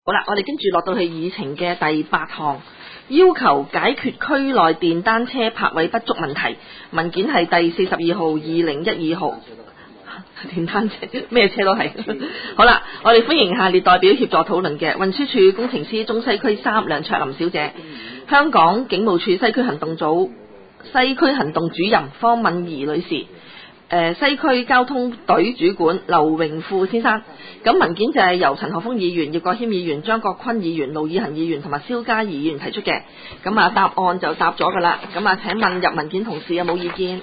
好啦，我哋跟住落到去議程嘅第8項，要求解決區內電單車泊位不足問題。文件係第42號2012號。電單車咩車都係。好啦，我哋歡迎下列代表協助討論嘅運輸署工程師中西區3梁卓琳小姐，香港警務處西區行動組西區行動主任方敏儀女士。西區交通隊主管劉榮富先生。咁文件就係由陳學鋒議員、葉國謙議員、張國坤議員、盧以恒議員同埋蕭嘉怡議員提出嘅。咁啊，答案就答咗噶啦。咁啊，請問入文件同事有冇意見？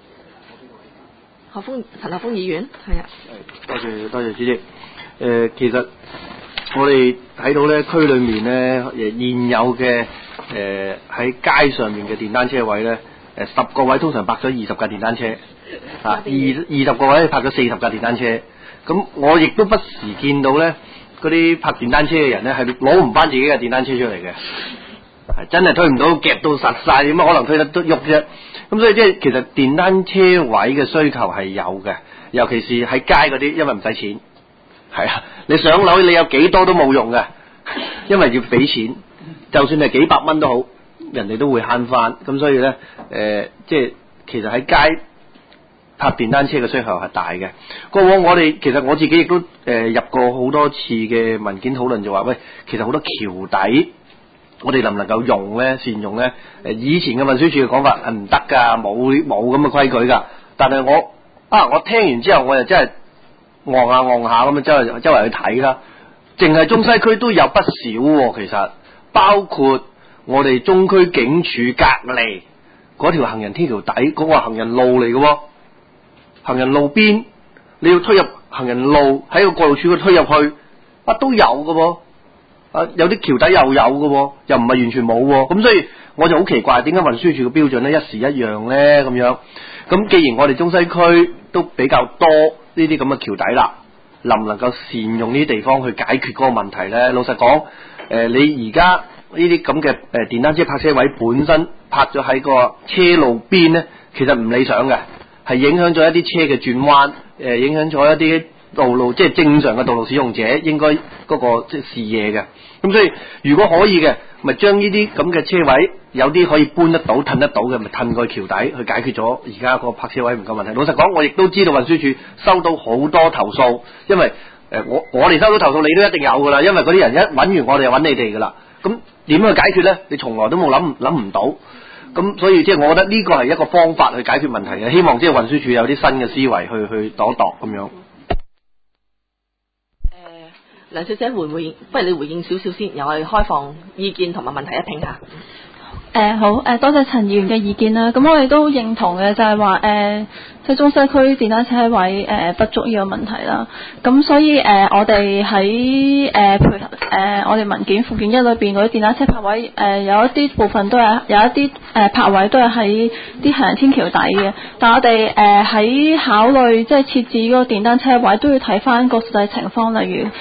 陳學鋒議員，係啊。 多謝主席。其實我哋睇到咧，區裏面咧現有嘅喺街上面嘅電單車位咧，10個位通常泊咗20架電單車。20個位泊咗40架電單車，咁我亦都不時見到咧嗰啲泊電單車嘅人咧係攞唔翻自己嘅電單車出嚟嘅，真係推唔到，夾到實晒，點可能推得都喐啫？咁所以即係其實電單車位嘅需求係有嘅，尤其是喺街嗰啲，因為唔使錢，係啊，你上樓你有幾多都冇用嘅，因為要俾錢，就算係幾百蚊都好，人哋都會慳翻。咁所以咧即係其實喺街泊電單車嘅需求係大嘅。過往其實我自己亦都入過好多次嘅文件討論，就話喂，其實好多橋底我哋能唔能夠用咧，善用咧？以前嘅運輸署嘅講法係唔得㗎，冇咁嘅規矩㗎。但係我聽完之後，我又真係望下咁樣周圍去睇啦。淨係中西區都有不少喎，其實包括我哋中區警署隔離嗰條行人天橋底嗰個行人路嚟嘅喎。行人路邊你要推入行人路，喺個過路處推入去，都有嘅喎。有啲橋底又有嘅喎，又唔係完全冇喎。咁所以我就好奇怪，點解運輸署嘅標準咧一時一樣咧咁樣？咁既然我哋中西區都比較多呢啲咁嘅橋底啦，能唔能夠善用呢啲地方去解決嗰個問題咧？老實講，你而家呢啲咁嘅電單車泊車位本身泊咗喺個車路邊咧，其實唔理想嘅。係影響咗一啲車嘅轉彎，影響咗一啲道路，即係正常嘅道路使用者應該嗰個即係視野嘅。咁所以如果可以嘅，咪將呢啲咁嘅車位有啲可以搬得到、褪得到嘅，咪褪過橋底去解決咗而家個泊車位唔夠問題。老實講，我亦都知道運輸署收到好多投訴，因為我哋收到投訴，你都一定有㗎啦，因為嗰啲人一揾完我哋就揾你哋㗎啦。咁點去解決咧？你從來都冇諗唔到。咁所以即係我覺得呢個係一個方法去解決問題嘅，希望即係運輸署有啲新嘅思維去度咁樣。 梁小姐回應，不如你回應少少先，由我哋開放意見同埋問題一拼下。 好，多謝陳議員嘅意見啦。咁我哋都認同嘅，就係話即係中西區電單車位不足呢個問題啦。咁所以我哋喺配合我哋文件附件1裏邊嗰啲電單車泊位有一啲部分都係有一啲泊位都係喺啲行人天橋底嘅。但我哋喺考慮即係設置嗰個電單車位都要睇翻個實際情況，例如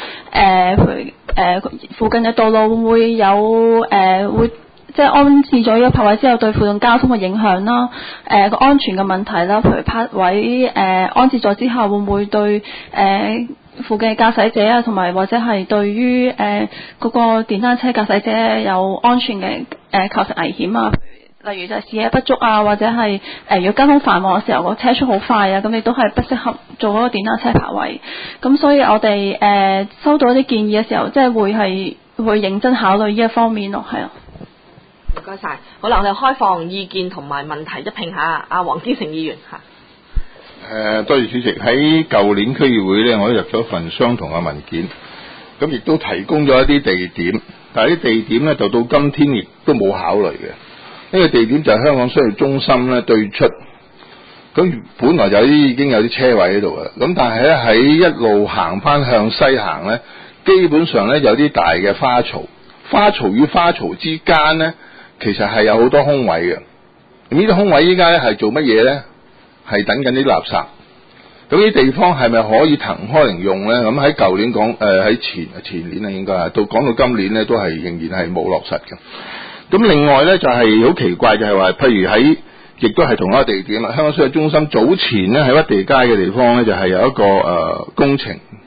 附近嘅道路會唔會有會即係安置咗呢個泊位之後對附近交通嘅影響啦，個安全嘅問題啦，譬如泊位安置咗之後會唔會對附近嘅駕駛者啊，同埋或者係對於嗰個電單車駕駛者有安全嘅構成危險啊？例如就係視野不足啊，或者係如果交通繁忙嘅時候個車速好快啊，咁亦都係不適合做嗰個電單車泊位。咁所以我哋收到一啲建議嘅時候，即係會認真考慮呢一方面咯，係啊。 唔該晒。好啦，我哋開放意見同埋問題一拼下。阿黃堅成議員嚇。 多謝主席。喺舊年區議會咧，我都入咗份相同嘅文件，咁亦都提供咗一啲地點，但係啲地點咧就到今天亦都冇考慮嘅。呢個地點就係香港商業中心咧對出，咁本來就已經有啲車位喺度嘅，咁但係咧喺一路行翻向西行咧，基本上咧有啲大嘅花槽，花槽與花槽之間咧，其實係有好多空位嘅。咁呢啲空位依家咧係做乜嘢咧？係等緊啲垃圾。咁呢啲地方係咪可以騰開嚟用咧？咁喺舊年講喺前年啊，應該係講到今年咧，都係仍然係冇落實嘅。咁另外咧就係好奇怪，就係話，譬如亦都係同一個地點啦。香港商業中心早前咧喺屈地街嘅地方咧，就係有一個工程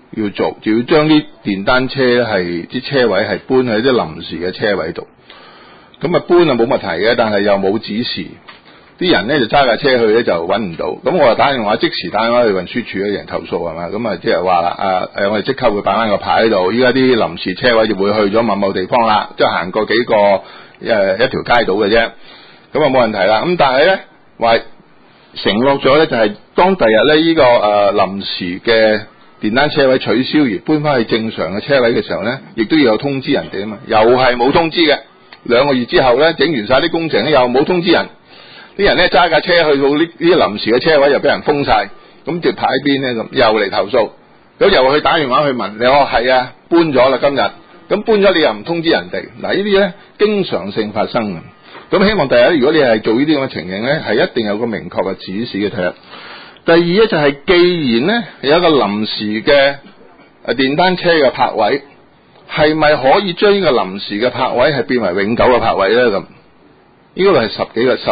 要做，就要將啲電單車係啲車位係搬喺啲臨時嘅車位度。咁啊搬啊冇問題嘅，但係又冇指示，啲人咧就揸架車去咧就揾唔到。咁我就打電話即時打電話去運輸處嘅人投訴係嘛，咁啊即係話啦我哋即刻會擺翻個牌喺度，依家啲臨時車位就會去咗某某地方啦，即係行過幾個一條街道嘅啫，咁啊冇問題啦。咁但係咧話承諾咗咧就係當第日咧呢個臨時嘅電單車位取消而搬翻去正常嘅車位嘅時候咧，亦都要有通知人哋啊嘛，又係冇通知嘅。2個月之後咧，整完晒啲工程咧，又冇通知人，啲人咧揸架車去到呢啲臨時嘅車位又俾人封晒，咁條牌喺邊咧？咁又嚟投訴，咁又去打電話去問你，係啊，搬咗啦今日，咁搬咗你又唔通知人哋，嗱呢啲咧經常性發生嘅。咁希望第日如果你係做呢啲咁嘅情形咧，係一定有個明確嘅指示嘅。第二咧就係既然咧有一個臨時嘅電單車嘅泊位，係咪可以將呢個臨時嘅泊位係變為永久嘅泊位咧？咁呢個係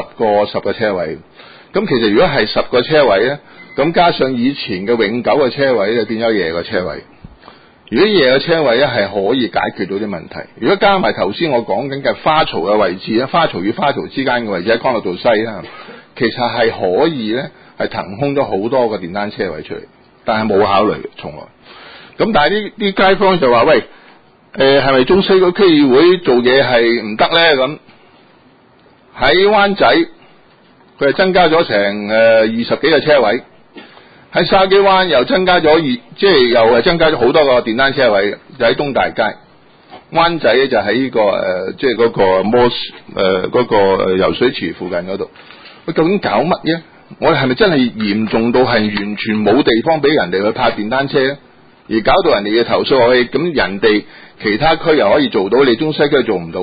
10個車位。咁其實如果係10個車位咧，咁加上以前嘅永久嘅車位咧，變咗夜嘅車位。如果夜嘅車位咧係可以解決到啲問題。如果加埋頭先我講緊嘅花槽嘅位置咧，花槽與花槽之間嘅位置喺干諾道西啦，其實係可以咧係騰空咗好多個電單車位出嚟，但係冇考慮從來。咁但係啲街坊就話喂，係咪中西區區議會做嘢係唔得咧？咁喺灣仔佢係增加咗成20幾個車位，喺筲箕灣又增加咗即係又係增加咗好多個電單車位，就喺東大街。灣仔咧就喺呢個即係嗰個嗰個游水池附近嗰度。喂，究竟搞乜嘢？我哋係咪真係嚴重到係完全冇地方俾人哋去泊電單車咧？而搞到人哋嘅投訴，喂，咁人哋其他區又可以做到，你中西區做唔到？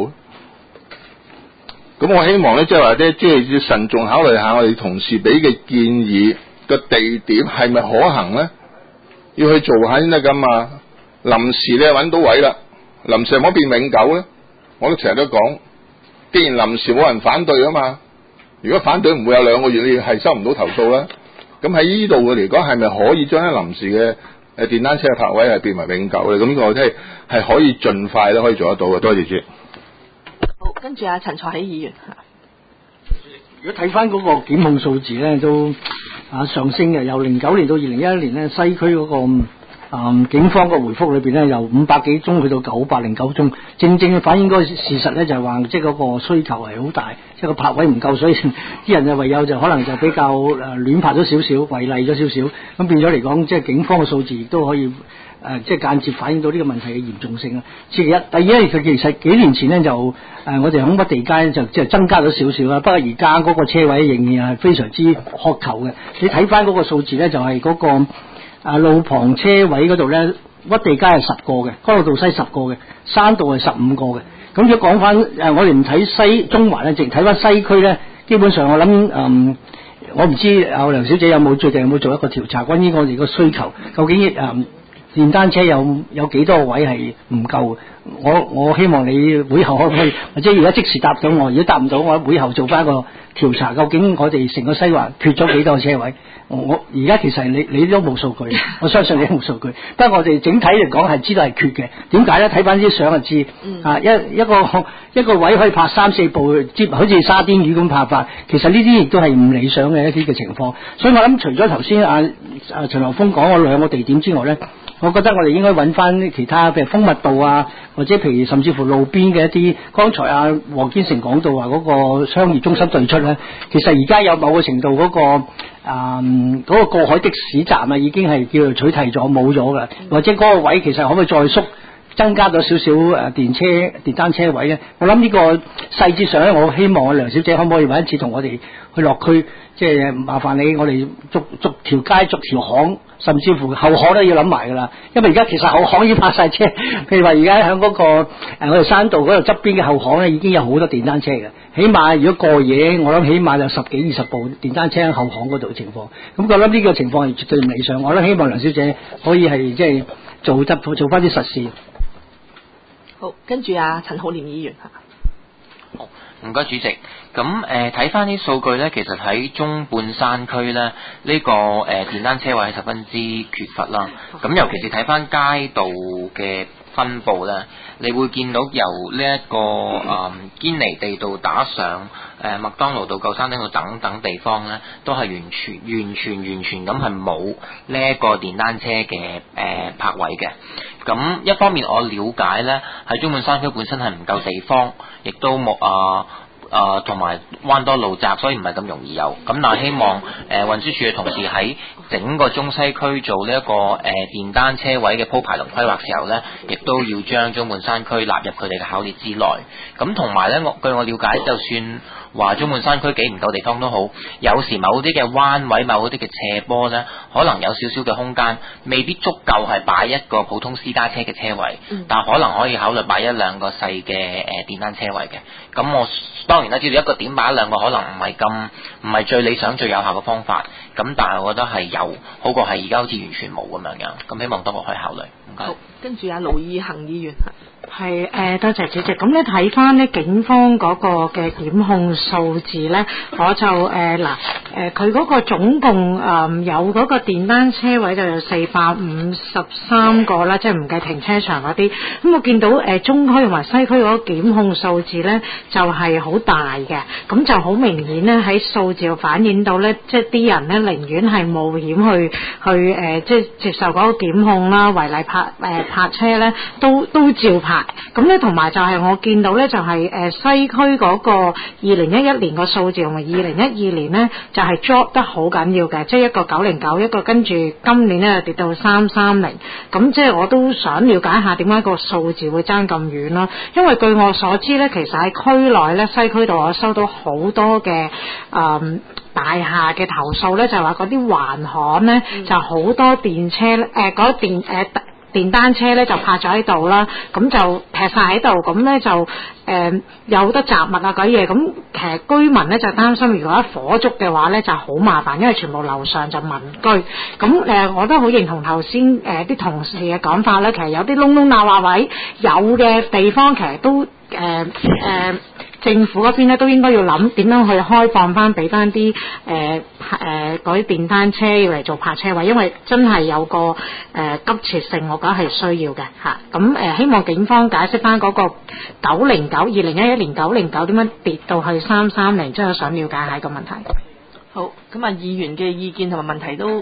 咁我希望咧，即係話咧，即係要慎重考慮下我哋同事俾嘅建議個地點係咪可行咧？要去做下先得噶嘛。臨時你揾到位啦，臨時可唔可以變永久咧？我都成日都講，既然臨時冇人反對啊嘛，如果反對唔會有2個月你係收唔到投訴啦。咁喺呢度嘅嚟講，係咪可以將啲臨時嘅電單車嘅泊位係變為永久咧？咁呢個我睇係可以盡快咧可以做得到嘅。多謝主席。 好，跟住陳才喜議員。 如果睇翻嗰個檢控數字咧，都上升嘅，由09年到2011年咧，西區嗰個警方個回覆裏邊咧，由500幾宗去到909宗，正正反映嗰個事實咧，就係話即係嗰個需求係好大，即係個泊位唔夠，所以啲人就唯有就可能就比較亂泊咗少少，違例咗少少，咁變咗嚟講，即係警方嘅數字亦都可以即係間接反映到呢個問題嘅嚴重性啦。此其一，第二咧，佢其實幾年前咧就我哋響北地街就即係增加咗少少啦，不過而家嗰個車位仍然係非常之渴求嘅。你睇翻嗰個數字咧，就係嗰個路旁車位嗰度咧，屈地街係10個嘅，干諾道西10個嘅，山道係15個嘅。咁如果講翻我哋唔睇西中環咧，淨睇翻西區咧，基本上我諗我唔知梁小姐最近有冇做一個調查關於我哋個需求，究竟電單車有幾多位係唔夠？我希望你會後可唔可以，或者而家即時答到我，如果答唔到，我會後做翻一個調查，究竟我哋成個西環缺咗幾多個車位？我而家其實你都冇數據，我相信你都冇數據。不過我哋整體嚟講係知道係缺嘅。點解咧？睇翻啲相就知。一個位可以泊3-4部，好似沙甸魚咁泊法。其實呢啲亦都係唔理想嘅一啲嘅情況。所以我諗除咗頭先陳學鋒講嗰2個地點之外咧，我覺得我哋應該揾翻其他，譬如豐密道啊，或者譬如甚至乎路邊嘅一啲，剛才黃堅成講到話嗰個商業中心對出咧，其實而家有某個程度嗰個過海的士站已經係叫做取締咗冇咗㗎，或者嗰個位其實可唔可以再縮增加咗少少電單車位咧？我諗呢個細節上咧，我希望梁小姐可唔可以揾一次同我哋去落區，即係麻煩你，我哋逐條街逐條巷，甚至乎後巷都要諗埋㗎啦。因為而家其實後巷已經泊晒車，譬如話而家喺嗰個我哋山道嗰度側邊嘅後巷咧，已經有好多電單車嘅。起碼如果過夜，我諗起碼有10幾20部電單車喺後巷嗰度嘅情況。咁我諗呢個情況係絕對唔理想。我都希望梁小姐可以係即係做翻啲實事。 好，跟住陳浩濂議員。 唔該主席。咁睇翻啲數據呢，其實喺中半山區呢，呢個電單車位係十分之缺乏啦。咁尤其是睇翻街道嘅分佈呢，你會見到由呢一個堅尼地道打上麥當勞道、舊山頂道等等地方呢，都係完全咁係冇呢一個電單車嘅泊位嘅。咁一方面我了解呢，喺中半山區本身係唔夠地方，亦都冇同埋彎多路窄，所以唔係咁容易有。咁但係希望運輸署嘅同事喺整個中西區做呢一個電單車位嘅鋪排同規劃時候呢，亦都要將中半山區納入佢哋嘅考慮之內。咁同埋呢，據我了解，就算話中半山區幾唔夠地方都好，有時某啲嘅彎位、某啲嘅斜坡呢，可能有少少嘅空間，未必足夠係擺一個普通私家車嘅車位，但可能可以考慮擺一兩個細嘅電單車位嘅。咁我當然啦，知道一個點擺一兩個可能唔係最理想最有效嘅方法，咁但係我覺得係有好過係而家好似完全冇咁樣。咁希望當局可以考慮。唔該。 好，跟住阿盧義恆議員。 係多謝主席。咁咧睇翻呢警方嗰個嘅檢控數字咧，我就佢嗰個總共有嗰個電單車位就有453個啦，即係唔計停車場嗰啲。咁我見到中區同埋西區嗰個檢控數字咧就係好大嘅，咁就好明顯咧喺數字反映到咧，即係啲人咧寧願係冒險去即係接受嗰個檢控啦，違例泊車咧都照泊。咁咧同埋就係我見到咧就係西區嗰個2011年個數字同埋2012年咧就係 drop 得好緊要嘅，即係一個909，一個跟住今年咧跌到330。咁即係我都想了解下點解個數字會爭咁遠咯？因為據我所知咧，其實喺區內咧西區度我收到好多嘅大廈嘅投訴咧，就係話嗰啲環巷咧就好多電車嗰啲電單車咧就泊咗喺度啦，咁就劈晒喺度，咁咧就有好多雜物啊嗰啲嘢，咁其實居民咧就擔心，如果一火燭嘅話咧就好麻煩，因為全部樓上就民居。咁我都好認同頭先啲同事嘅講法咧，其實有啲窿窿罅罅位，有嘅地方其實都政府嗰邊咧都應該要諗點樣去開放翻俾翻啲嗰啲電單車嚟做泊車位，因為真係有個急切性，我覺得係需要嘅嚇。咁希望警方解釋翻嗰個2011年909點樣跌到去330，真係想了解下個問題。 好，咁議員嘅意見同埋問題都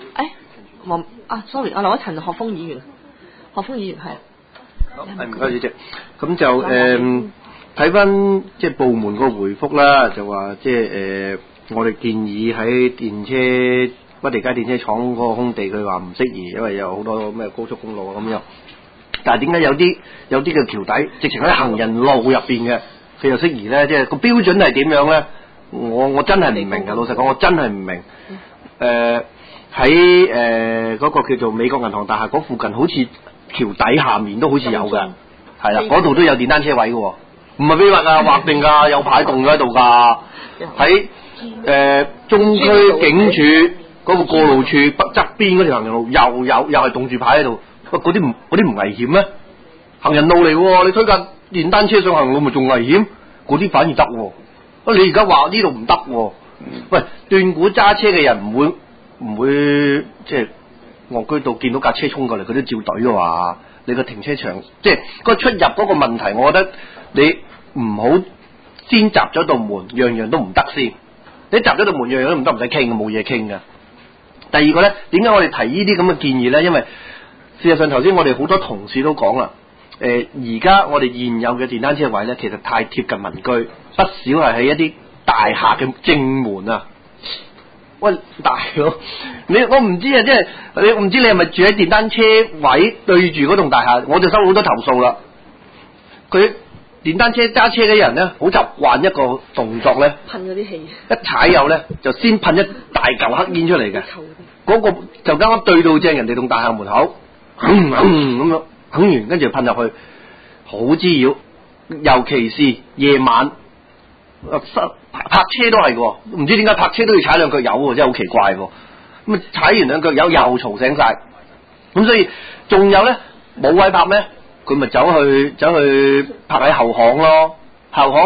sorry， 我留一陳學鋒議員。學鋒議員係唔該主席。咁就睇翻即係部門個回覆啦，就話即係我哋建議喺電車屈地街電車廠嗰個空地，佢話唔適宜，因為有好多咩高速公路咁樣。但係點解有啲嘅橋底直情喺行人路入邊嘅，佢又適宜咧？即係個標準係點樣咧？我真係唔明嘅，老實講，我真係唔明。喺嗰個叫做美國銀行大廈嗰附近，好似橋底下面都好似有嘅，係啦，嗰度都有電單車位嘅。唔係秘密啊，劃定㗎，有牌棟喺度㗎。喺中區警署嗰個過路處北側邊嗰條行人路又係棟住牌喺度。喂，嗰啲唔危險咩？行人路嚟喎，你推架電單車上行人路咪仲危險？嗰啲反而得喎。你而家話呢度唔得喎？喂，斷估揸車嘅人唔會即係戇居到見到架車衝過嚟，佢都照隊嘅話，你個停車場即係個出入嗰個問題，我覺得你唔好先閘咗道門，樣樣都唔得先。你閘咗道門，樣樣都唔得，唔使傾嘅，冇嘢傾嘅。第二個咧，點解我哋提呢啲咁嘅建議咧？因為事實上頭先我哋好多同事都講啦，而家我哋現有嘅電單車位咧，其實太貼近民居，不少係喺一啲大廈嘅正門啊。喂，大佬，我唔知啊，即係我唔知你係咪住喺電單車位對住嗰棟大廈？我就收好多投訴啦。佢電單車揸車嘅人咧，好習慣一個動作咧， 噴嗰啲氣， 一踩油咧就先噴一大嚿黑煙出嚟嘅。嗰個就啱啱對到正人哋棟大廈門口，咁樣噴完，跟住噴入去，好滋擾。尤其是夜晚，泊車都係嘅，唔知點解泊車都要踩兩腳油喎，真係好奇怪喎。咁啊踩完兩腳油又嘈醒晒，咁所以仲有咧冇位泊咩？佢咪走去泊喺後巷咯，後巷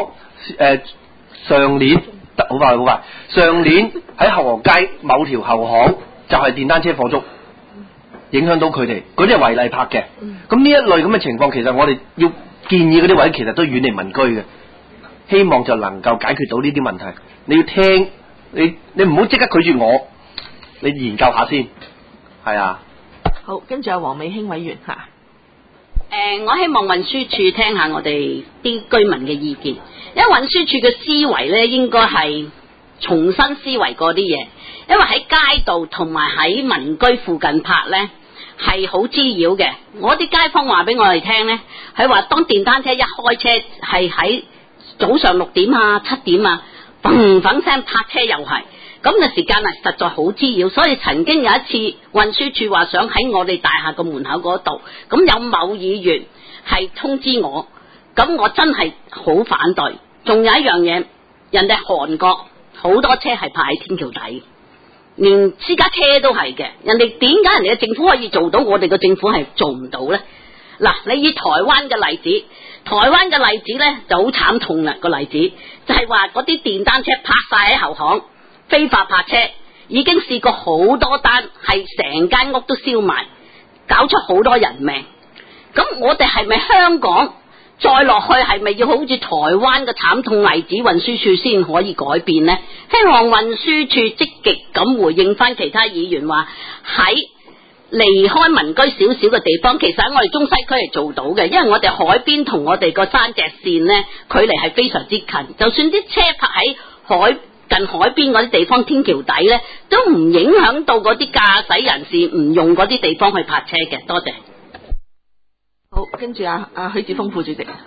上年好快，上年喺後河街某條後巷就係電單車火燭，影響到佢哋，嗰啲係違例泊嘅。咁呢一類咁嘅情況，其實我哋要建議嗰啲位其實都遠離民居嘅，希望就能夠解決到呢啲問題。你要聽，你唔好即刻拒絕我，你研究下先，係啊。 好，跟住有黃美興委員嚇。 我希望運輸處聽下我哋啲居民嘅意見，因為運輸處嘅思維咧應該係重新思維過啲嘢，因為喺街道同埋喺民居附近泊咧係好滋擾嘅。我啲街坊話俾我哋聽咧，係話當電單車一開車係喺早上6點啊7點啊，砰砰聲泊車又係。咁嘅時間係實在好滋擾，所以曾經有一次運輸處話想喺我哋大廈個門口嗰度，咁有某議員係通知我，咁我真係好反對。仲有一樣嘢，人哋韓國好多車係泊喺天橋底，連私家車都係嘅。人哋點解人哋嘅政府可以做到，我哋嘅政府係做唔到呢？嗱，你以台灣嘅例子，台灣嘅例子呢就好慘痛啦。個例子就係話嗰啲電單車泊晒喺後巷。非法泊車已經試過好多單，係成間屋都燒埋，搞出好多人命。咁我哋係咪香港再落去係咪要好似台灣嘅慘痛例子，運輸處先可以改變呢？希望運輸處積極咁回應翻其他議員話，喺離開民居少少嘅地方，其實喺我哋中西區係做到嘅，因為我哋海邊同我哋個山脊線呢距離係非常之近，就算啲車泊喺近海邊嗰啲地方天橋底咧，都唔影響到嗰啲駕駛人士唔用嗰啲地方去泊車嘅。多謝。 好，跟住許智峰副主席。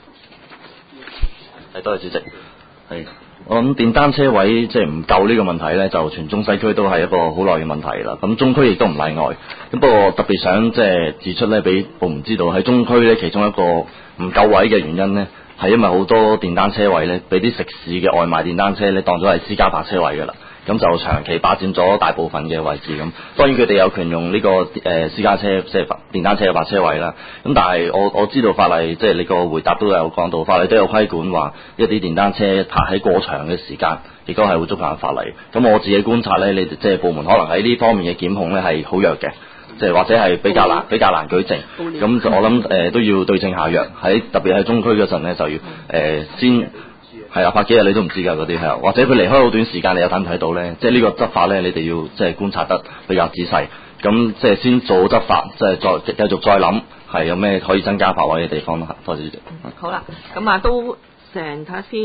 係，多謝主席。係，我諗電單車位即係唔夠呢個問題咧，就全中西區都係一個好耐嘅問題啦。咁中區亦都唔例外。咁不過特別想即係指出咧，俾部門知道喺中區咧，其中一個唔夠位嘅原因咧，係因為好多電單車位咧，俾啲食肆嘅外賣電單車咧當咗係私家泊車位㗎啦，咁就長期霸佔咗大部分嘅位置咁。當然佢哋有權用呢個私家車即係電單車嘅泊車位啦。咁但係我知道法例即係你個回答都有講到，法例都有規管話一啲電單車泊喺過長嘅時間，亦都係會觸犯法例。咁我自己觀察咧，你哋即係部門可能喺呢方面嘅檢控咧係好弱嘅。即係或者係比較難舉證，咁我諗都要對症下藥，特別喺中區嗰陣咧就要先係啊，泊幾日你都唔知㗎嗰啲係，或者佢離開好短時間，你有睇唔睇到咧？即係呢個執法咧，你哋要即係觀察得比較仔細，咁即係先做執法，即係再繼續再諗係有咩可以增加泊位嘅地方咯。多謝主席。 好啦，咁都成睇下先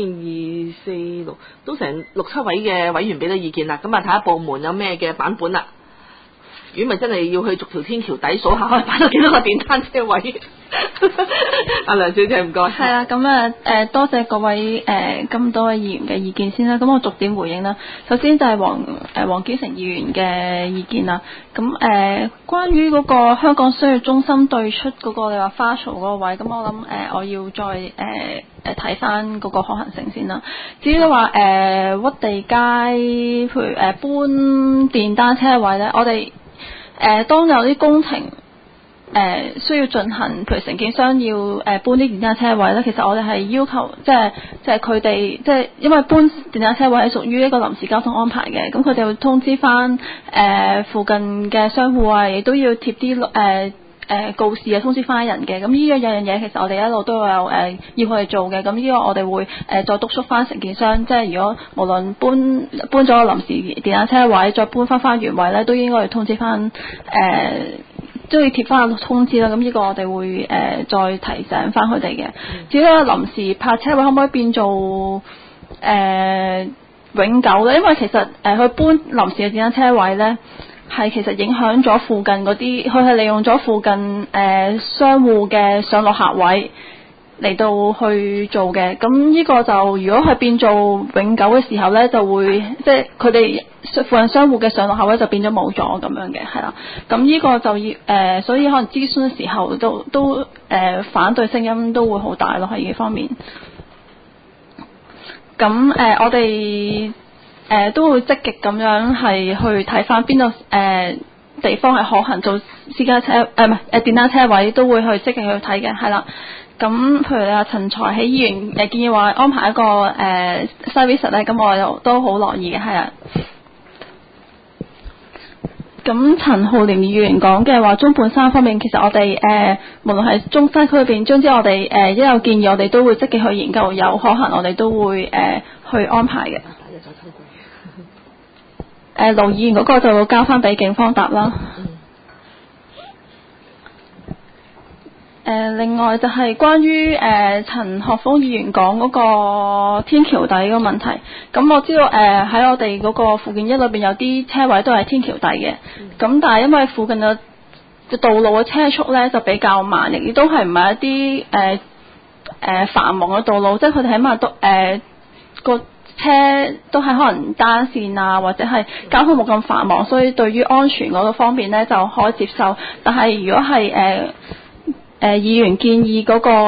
，2、4、6都成6、7位嘅委員俾咗意見啦。咁睇下部門有咩嘅版本啦。如果咪真係要去逐條天橋底數下，可以擺到幾多個電單車位？阿梁小姐唔該。 係啦，咁多謝各位咁多位議員嘅意見先啦。咁我逐點回應啦。首先就係黃堅成議員嘅意見啦。咁關於嗰個香港商業中心對出嗰個你話花槽嗰個位，咁我諗我要再睇翻嗰個可行性先啦。至於話屈地街，譬如搬電單車位咧，我哋當有啲工程需要進行，譬如承建商要搬啲電單車位咧，其實我哋係要求即係佢哋即係因為搬電單車位係屬於一個臨時交通安排嘅，咁佢哋會通知翻附近嘅商戶啊，亦都要貼啲告示啊，通知翻人嘅。咁呢樣嘢其實我哋一路都有要佢哋做嘅。咁呢個我哋會再督促翻承建商，即係如果無論搬咗個臨時電單車位，再搬翻原位咧，都應該要通知翻都要貼翻個通知啦。咁呢個我哋會再提醒翻佢哋嘅。至於臨時泊車位可唔可以變做永久咧？因為其實佢搬臨時嘅電單車位咧，係其實影響咗附近嗰啲，佢係利用咗附近商戶嘅上落客位嚟到去做嘅。咁呢個就如果係變做永久嘅時候咧，就會即係佢哋附近商戶嘅上落客位就變咗冇咗咁樣嘅，係啦。咁呢個就要所以可能諮詢嘅時候都反對聲音都會好大咯，喺呢方面。咁我哋都會積極咁樣係去睇翻邊度地方係可行做私家車唔係電單車位，都會去積極去睇嘅，係啦。 咁譬如你話陳財喜議員建議話安排一個service 咧，咁我又都好樂意嘅，係啊。咁陳浩濂議員講嘅話，中半山方面，其實我哋無論係中西區裏邊，總之我哋一有建議，我哋都會積極去研究，有可行我哋都會去安排嘅。盧議員嗰個就會交翻俾警方答啦。另外就係關於陳學鋒議員講嗰個天橋底個問題，咁我知道喺我哋嗰個附近一裏邊有啲車位都係天橋底嘅，咁但係因為附近嘅道路嘅車速咧就比較慢，亦都係唔係一啲繁忙嘅道路，即係佢哋起碼都個車都係可能單線啊，或者係交通冇咁繁忙，所以對於安全嗰個方面咧就可以接受。但係如果係議員建議嗰個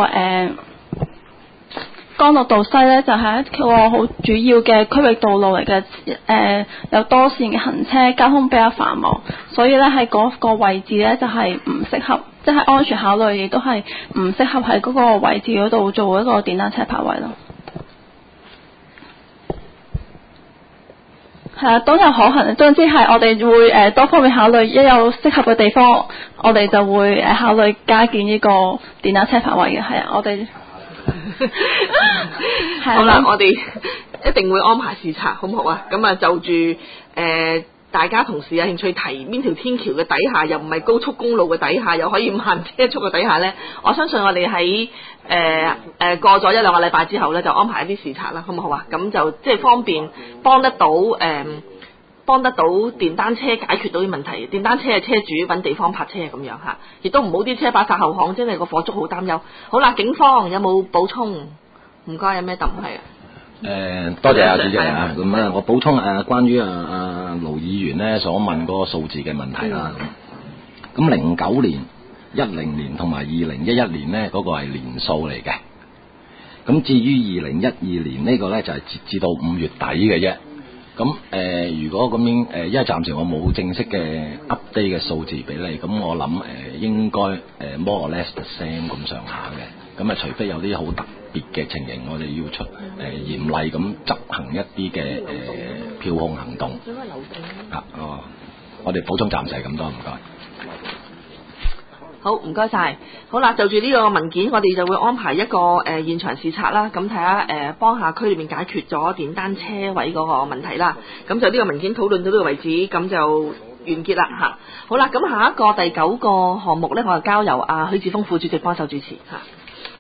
干諾道西咧，就係一個好主要嘅區域道路嚟嘅，有多線嘅行車，交通比較繁忙，所以咧喺嗰個位置咧就係唔適合，即係安全考慮亦都係唔適合喺嗰個位置嗰度做一個電單車泊位咯。係啊，都有可行。總之係我哋會多方面考慮，一有適合嘅地方，我哋就會考慮加建呢個電單車泊位嘅。係啊，我哋好啦，我哋一定會安排視察，好唔好啊？咁啊，就住大家同事有興趣提邊條天橋嘅底下，又唔係高速公路嘅底下，又可以慢車速嘅底下呢，我相信我哋喺過咗一兩個禮拜之後呢，就安排一啲視察啦，好唔好啊？咁就即係方便幫得到電單車解決到啲問題。電單車嘅車主揾地方泊車咁樣嚇，亦都唔好啲車擺晒後巷，真係個火燭好擔憂。好啦，警方有冇補充？唔該，有咩答唔係啊？ 多謝主席啊，咁啊，我補充關於盧議員咧所問嗰個數字嘅問題啦。咁09年、10年同埋2011年咧，嗰個係年數嚟嘅。咁至於2012年呢個咧就係截至到5月底嘅啫。咁如果咁樣因為暫時我冇正式嘅 update 嘅數字俾你，咁我諗應該more or less the same 咁上下嘅。咁除非有啲好特別嘅情形，我哋要出嚴厲咁執行一啲嘅票控行動。我哋補充暫時係咁多，唔該。 好，唔該晒。好啦，就住呢個文件，我哋就會安排一個現場視察啦，咁睇下幫下區裏面解決咗電單車位嗰個問題啦。咁就呢個文件討論到呢個為止，咁就完結啦嚇。好啦，咁下一個第9個項目呢，我就交由許智峯副主席幫手主持嚇。